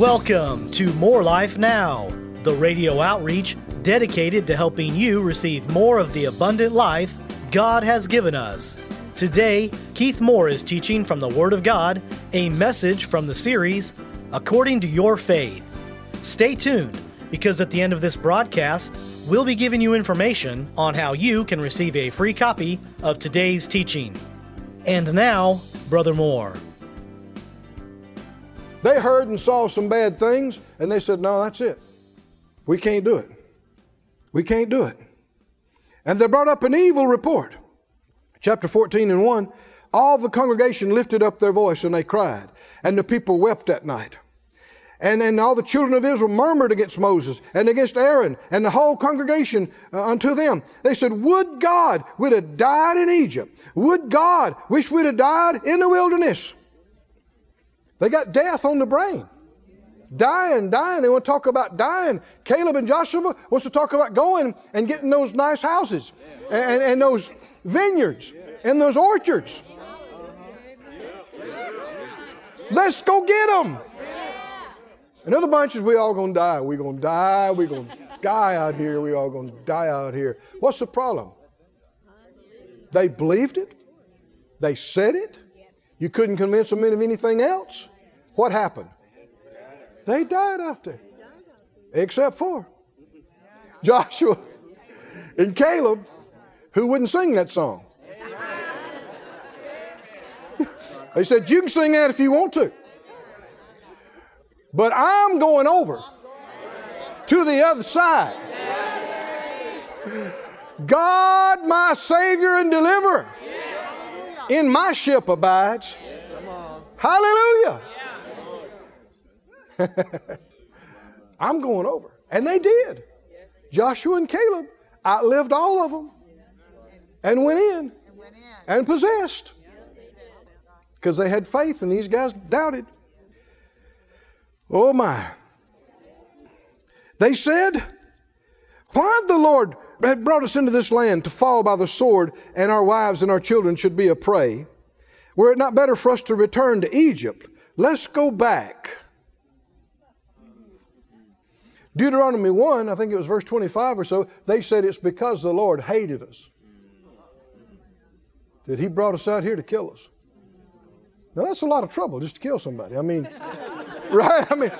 Welcome to More Life Now, the radio outreach dedicated to helping you receive more of the abundant life God has given us. Today, Keith Moore is teaching from the Word of God, a message from the series, According to Your Faith. Stay tuned, because at the end of this broadcast, we'll be giving you information on how you can receive a free copy of today's teaching. And now, Brother Moore. They heard and saw some bad things, and they said, no, that's it. We can't do it. We can't do it. And they brought up an evil report. Chapter 14 and 1, all the congregation lifted up their voice and they cried, and the people wept that night. And then all the children of Israel murmured against Moses and against Aaron and the whole congregation unto them. They said, would God we'd have died in Egypt. Would God wish we'd have died in the wilderness. They got death on the brain. Dying. They want to talk about dying. Caleb and Joshua wants to talk about going and getting those nice houses and those vineyards and those orchards. Let's go get them. And other bunches, we all going to die. We're going to die. We're going to die out here. We all going to die out here. What's the problem? They believed it. They said it. You couldn't convince them of anything else. What happened? They died out there. Except for Joshua and Caleb, who wouldn't sing that song. They said, you can sing that if you want to. But I'm going over to the other side. God, my Savior and Deliverer, in my ship abides. Hallelujah. I'm going over. And they did. Joshua and Caleb outlived all of them and went in and possessed. Because they had faith and these guys doubted. Oh my. They said, why the Lord had brought us into this land to fall by the sword, and our wives and our children should be a prey? Were it not better for us to return to Egypt? Let's go back. Deuteronomy 1, I think it was verse 25 or so, they said it's because the Lord hated us that He brought us out here to kill us. Now that's a lot of trouble just to kill somebody. I mean, right? I mean,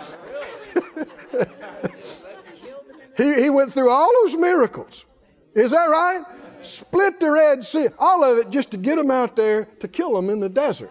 he went through all those miracles. Is that right? Split the Red Sea, all of it just to get them out there to kill them in the desert.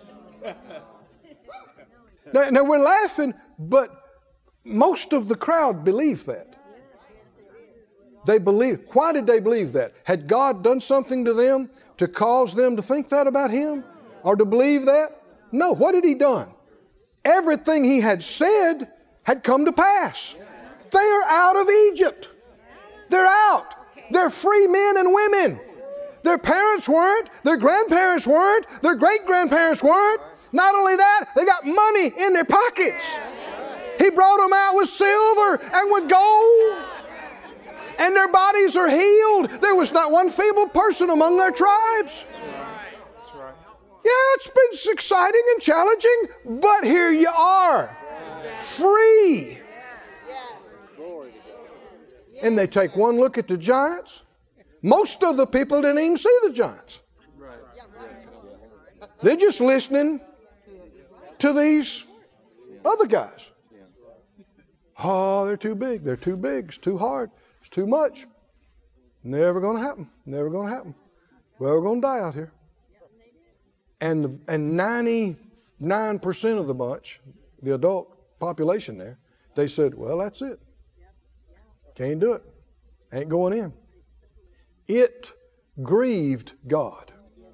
Now we're laughing, but most of the crowd believed that. They believed. Why did they believe that? Had God done something to them to cause them to think that about Him? Or to believe that? No. What had He done? Everything He had said had come to pass. They are out of Egypt. They're out. They're free men and women. Their parents weren't. Their grandparents weren't. Their great-grandparents weren't. Not only that, they got money in their pockets. He brought them out with silver and with gold. And their bodies are healed. There was not one feeble person among their tribes. Yeah, it's been exciting and challenging, but here you are, free. And they take one look at the giants. Most of the people didn't even see the giants. They're just listening to these other guys. Oh, they're too big. They're too big. It's too hard. It's too much. Never going to happen. Never going to happen. Well, we're going to die out here. And 99% of the bunch, the adult population there, they said, well, that's it. Can't do it. Ain't going in. It grieved God.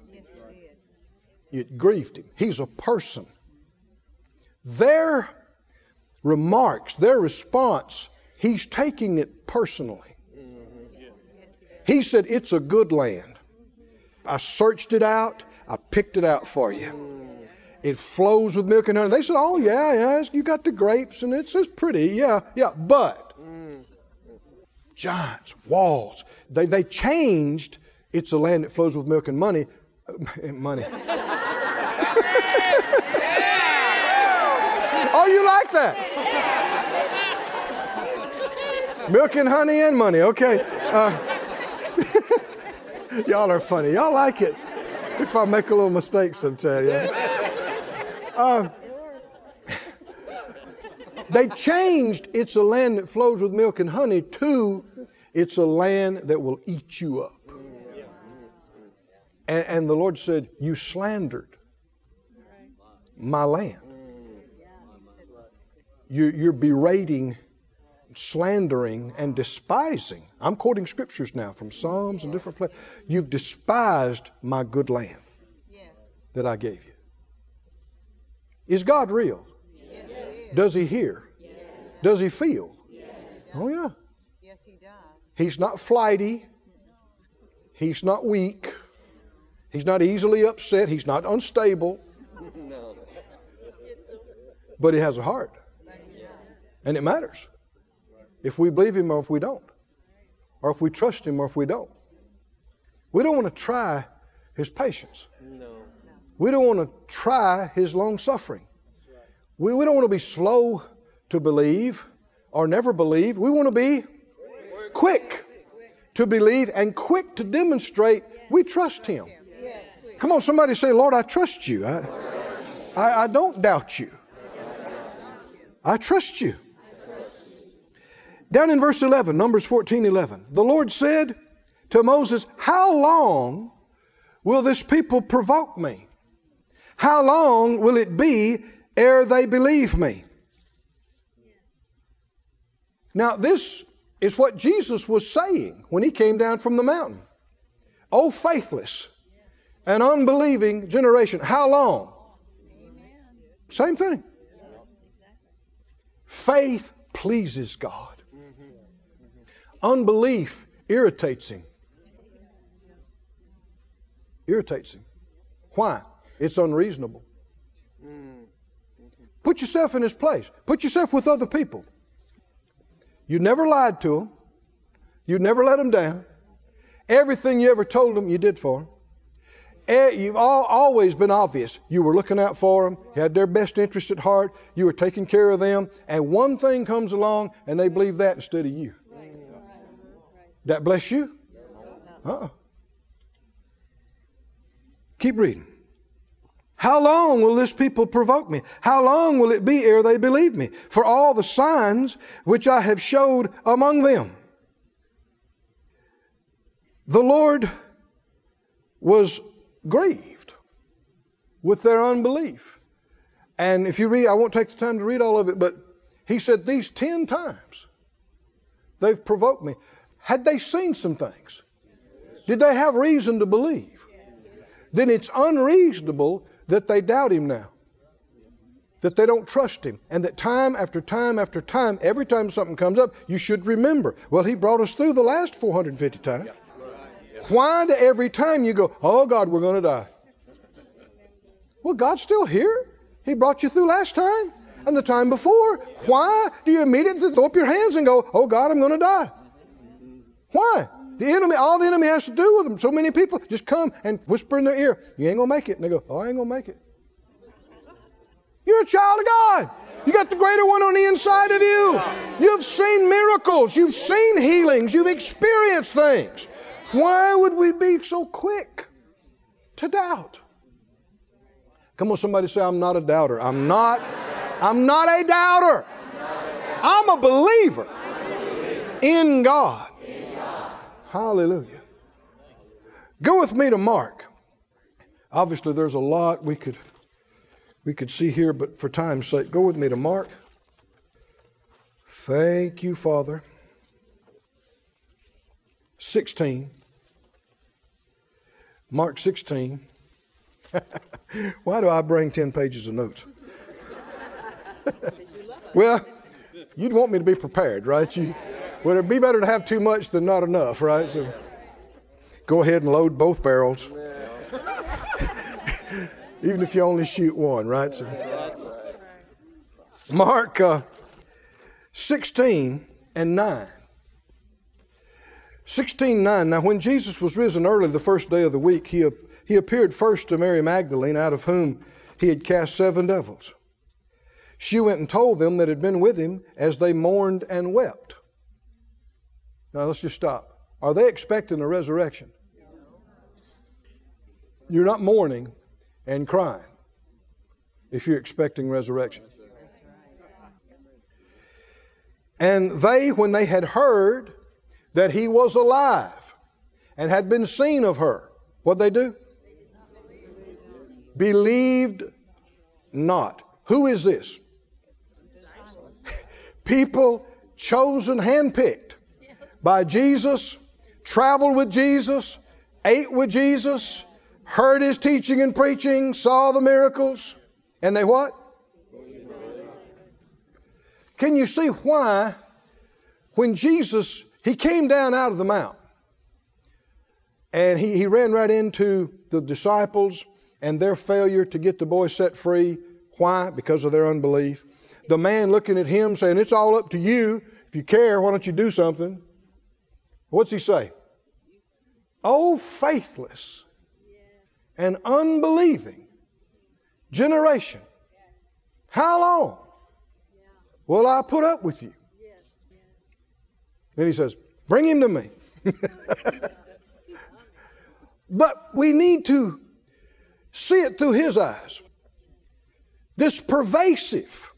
It grieved Him. He's a person. Their remarks, their response, He's taking it personally. He said, it's a good land. I searched it out. I picked it out for you. It flows with milk and honey. They said, oh, yeah, you got the grapes and it's pretty. Yeah, but giants, walls. They changed, it's a land that flows with milk and money. Oh, you like that? Milk and honey and money. Okay. Y'all are funny. Y'all like it. If I make a little mistake sometime. Yeah. They changed "it's a land that flows with milk and honey" to "it's a land that will eat you up." And the Lord said, "You slandered my land." You're berating, slandering, and despising. I'm quoting scriptures now from Psalms and different places. You've despised my good land that I gave you. Is God real? Does He hear? Does He feel? Oh, yeah. Yes, He does. He's not flighty. He's not weak. He's not easily upset. He's not unstable. But He has a heart. And it matters if we believe Him or if we don't, or if we trust Him or if we don't. We don't want to try His patience. We don't want to try His long suffering. We don't want to be slow to believe or never believe. We want to be quick to believe and quick to demonstrate we trust Him. Come on, somebody say, "Lord, I trust you. I don't doubt you. I trust you." Down in verse 11, Numbers 14:11, the Lord said to Moses, "How long will this people provoke me? How long will it be ere they believe me?" Now, this is what Jesus was saying when He came down from the mountain. "O faithless and unbelieving generation, how long?" Same thing. Faith pleases God. Unbelief irritates Him. Irritates Him. Why? It's unreasonable. Put yourself in His place. Put yourself with other people. You never lied to them. You never let them down. Everything you ever told them, you did for them. You've always been obvious. You were looking out for them. You had their best interest at heart. You were taking care of them. And one thing comes along and they believe that instead of you. That bless you? Keep reading. "How long will this people provoke me? How long will it be ere they believe me? For all the signs which I have showed among them." The Lord was grieved with their unbelief. And if you read, I won't take the time to read all of it, but He said these 10 times they've provoked me. Had they seen some things? Did they have reason to believe? Then it's unreasonable that they doubt Him now. That they don't trust Him. And that time after time after time, every time something comes up, you should remember, well, He brought us through the last 450 times. Why do every time you go, "Oh God, we're going to die"? Well, God's still here. He brought you through last time and the time before. Why do you immediately throw up your hands and go, "Oh God, I'm going to die"? Why? The enemy, all the enemy has to do with them, so many people just come and whisper in their ear, "You ain't going to make it." And they go, "Oh, I ain't going to make it." You're a child of God. You got the greater one on the inside of you. You've seen miracles. You've seen healings. You've experienced things. Why would we be so quick to doubt? Come on, somebody say, "I'm not a doubter." I'm not a doubter. I'm a believer in God. Hallelujah. Go with me to Mark. Obviously, there's a lot we could see here, but for time's sake, go with me to Mark. Thank you, Father. 16. Mark 16. Why do I bring 10 pages of notes? Well, you'd want me to be prepared, right? Would it be better to have too much than not enough, right? So go ahead and load both barrels. Even if you only shoot one, right? So, Mark 16 and 9. 16:9. Now when Jesus was risen early the first day of the week, he appeared first to Mary Magdalene, out of whom he had cast 7 devils. She went and told them that had been with him as they mourned and wept. Now let's just stop. Are they expecting a resurrection? You're not mourning and crying if you're expecting resurrection. And they, when they had heard that he was alive and had been seen of her, what'd they do? Believed not. Who is this? People chosen, handpicked by Jesus, traveled with Jesus, ate with Jesus, heard his teaching and preaching, saw the miracles, and they what? Can you see why when Jesus, he came down out of the mount and he ran right into the disciples and their failure to get the boy set free. Why? Because of their unbelief. The man looking at him saying, it's all up to you. If you care, why don't you do something? What's he say? Oh, faithless and unbelieving generation. How long will I put up with you? Then he says, bring him to me. But we need to see it through his eyes. This pervasive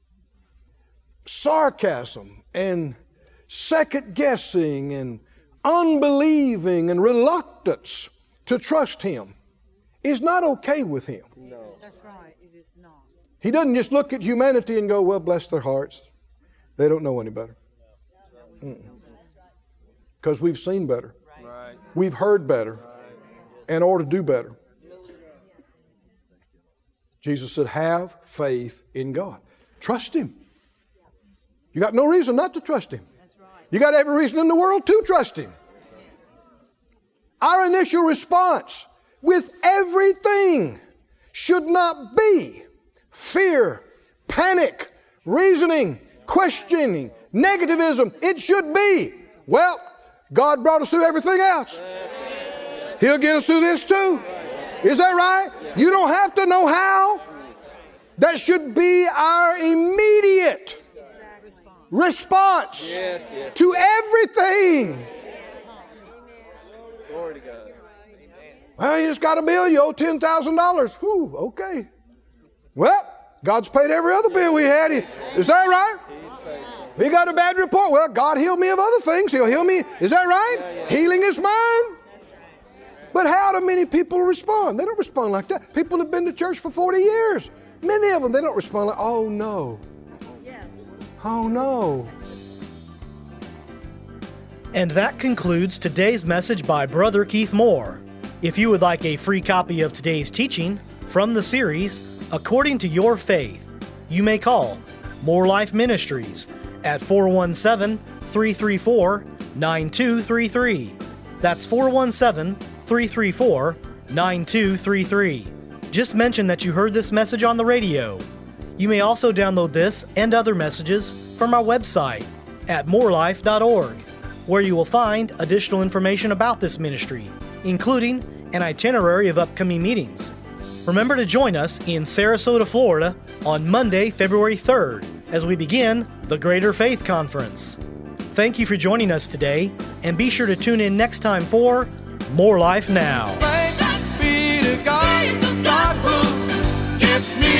sarcasm and second guessing and unbelieving and reluctance to trust him is not okay with him. No. That's right. It is not. He doesn't just look at humanity and go, well, bless their hearts. They don't know any better. Because we've seen better. Right. We've heard better. And ought to do better. Jesus said, have faith in God. Trust him. You got no reason not to trust him. You got every reason in the world to trust him. Our initial response with everything should not be fear, panic, reasoning, questioning, negativism. It should be, well, God brought us through everything else. He'll get us through this too. Is that right? You don't have to know how. That should be our immediate response to everything. Glory to God. Well, you just got a bill, you owe $10,000. Whew, okay. Well, God's paid every other bill we had. Is that right? We got a bad report. Well, God healed me of other things. He'll heal me. Is that right? Healing is mine. But how do many people respond? They don't respond like that. People have been to church for 40 years. Many of them, they don't respond like, oh no. Yes. Oh no. And that concludes today's message by Brother Keith Moore. If you would like a free copy of today's teaching from the series, According to Your Faith, you may call More Life Ministries at 417-334-9233. That's 417-334-9233. Just mention that you heard this message on the radio. You may also download this and other messages from our website at morelife.org, where you will find additional information about this ministry, including an itinerary of upcoming meetings. Remember to join us in Sarasota, Florida on Monday, February 3rd, as we begin the Greater Faith Conference. Thank you for joining us today, and be sure to tune in next time for More Life Now. Thanks be to God, God who gives me